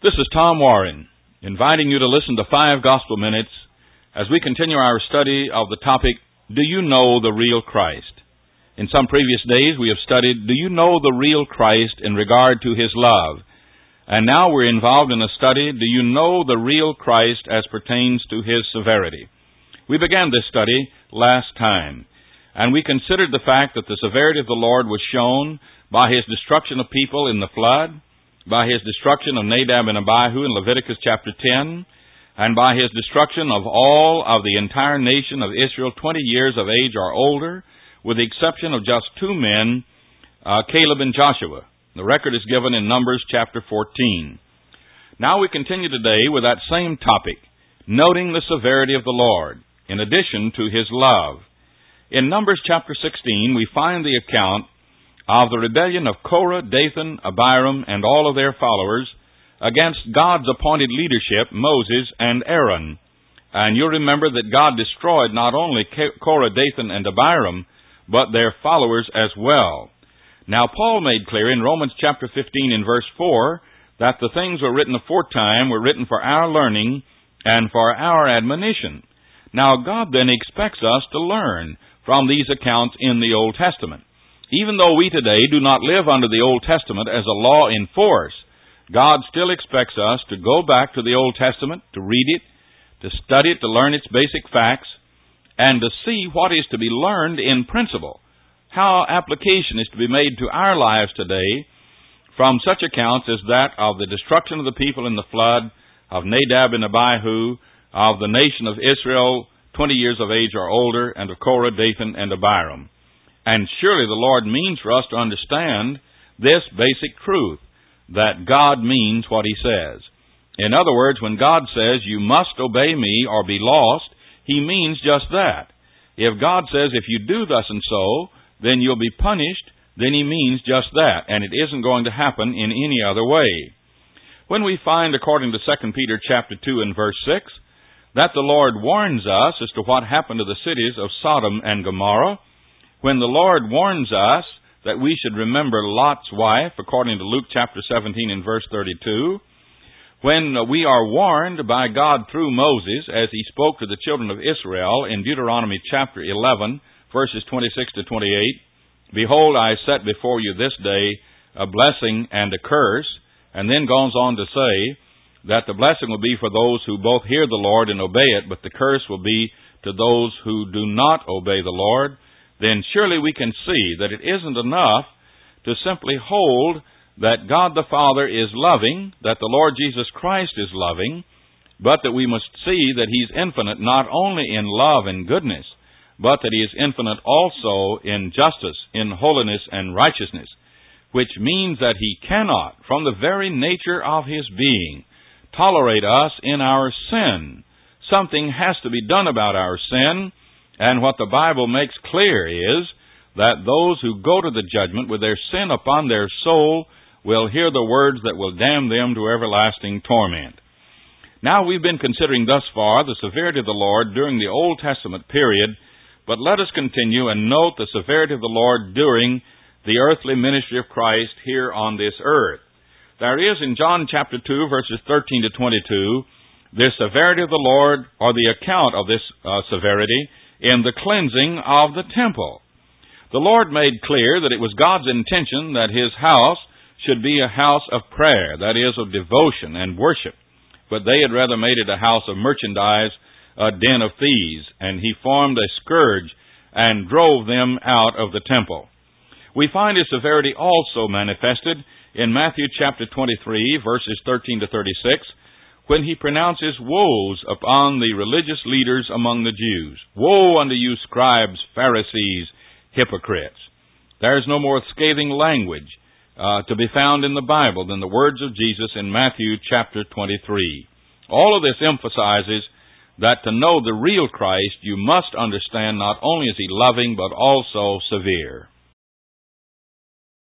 This is Tom Warren, inviting you to listen to 5 Gospel Minutes as we continue our study of the topic, Do You Know the Real Christ? In some previous days we have studied, Do You Know the Real Christ in regard to His love? And now we're involved in a study, Do You Know the Real Christ as pertains to His severity? We began this study last time, and we considered the fact that the severity of the Lord was shown by His destruction of people in the flood, by His destruction of Nadab and Abihu in Leviticus chapter 10, and by His destruction of all of the entire nation of Israel 20 years of age or older, with the exception of just 2 men, Caleb and Joshua. The record is given in Numbers chapter 14. Now we continue today with that same topic, noting the severity of the Lord, in addition to His love. In Numbers chapter 16, we find the account of the rebellion of Korah, Dathan, Abiram, and all of their followers against God's appointed leadership, Moses and Aaron. And you'll remember that God destroyed not only Korah, Dathan, and Abiram, but their followers as well. Now, Paul made clear in Romans chapter 15 in verse 4 that the things were written aforetime were written for our learning and for our admonition. Now, God then expects us to learn from these accounts in the Old Testament. Even though we today do not live under the Old Testament as a law in force, God still expects us to go back to the Old Testament, to read it, to study it, to learn its basic facts, and to see what is to be learned in principle, how application is to be made to our lives today from such accounts as that of the destruction of the people in the flood, of Nadab and Abihu, of the nation of Israel 20 years of age or older, and of Korah, Dathan, and Abiram. And surely the Lord means for us to understand this basic truth, that God means what He says. In other words, when God says, you must obey me or be lost, He means just that. If God says, if you do thus and so, then you'll be punished, then He means just that, and it isn't going to happen in any other way. When we find, according to 2 Peter chapter 2 and verse 6, that the Lord warns us as to what happened to the cities of Sodom and Gomorrah, when the Lord warns us that we should remember Lot's wife, according to Luke chapter 17 and verse 32, when we are warned by God through Moses, as he spoke to the children of Israel in Deuteronomy chapter 11, verses 26 to 28, Behold, I set before you this day a blessing and a curse, and then goes on to say that the blessing will be for those who both hear the Lord and obey it, but the curse will be to those who do not obey the Lord. Then surely we can see that it isn't enough to simply hold that God the Father is loving, that the Lord Jesus Christ is loving, but that we must see that He's infinite not only in love and goodness, but that He is infinite also in justice, in holiness and righteousness, which means that He cannot, from the very nature of His being, tolerate us in our sin. Something has to be done about our sin. And what the Bible makes clear is that those who go to the judgment with their sin upon their soul will hear the words that will damn them to everlasting torment. Now we've been considering thus far the severity of the Lord during the Old Testament period, but let us continue and note the severity of the Lord during the earthly ministry of Christ here on this earth. There is in John chapter 2 verses 13 to 22 the severity of the Lord, or the account of this severity, in the cleansing of the temple. The Lord made clear that it was God's intention that His house should be a house of prayer, that is, of devotion and worship. But they had rather made it a house of merchandise, a den of thieves, and He formed a scourge and drove them out of the temple. We find His severity also manifested in Matthew chapter 23, verses 13 to 36, when He pronounces woes upon the religious leaders among the Jews. Woe unto you, scribes, Pharisees, hypocrites. There is no more scathing language to be found in the Bible than the words of Jesus in Matthew chapter 23. All of this emphasizes that to know the real Christ, you must understand not only is He loving, but also severe.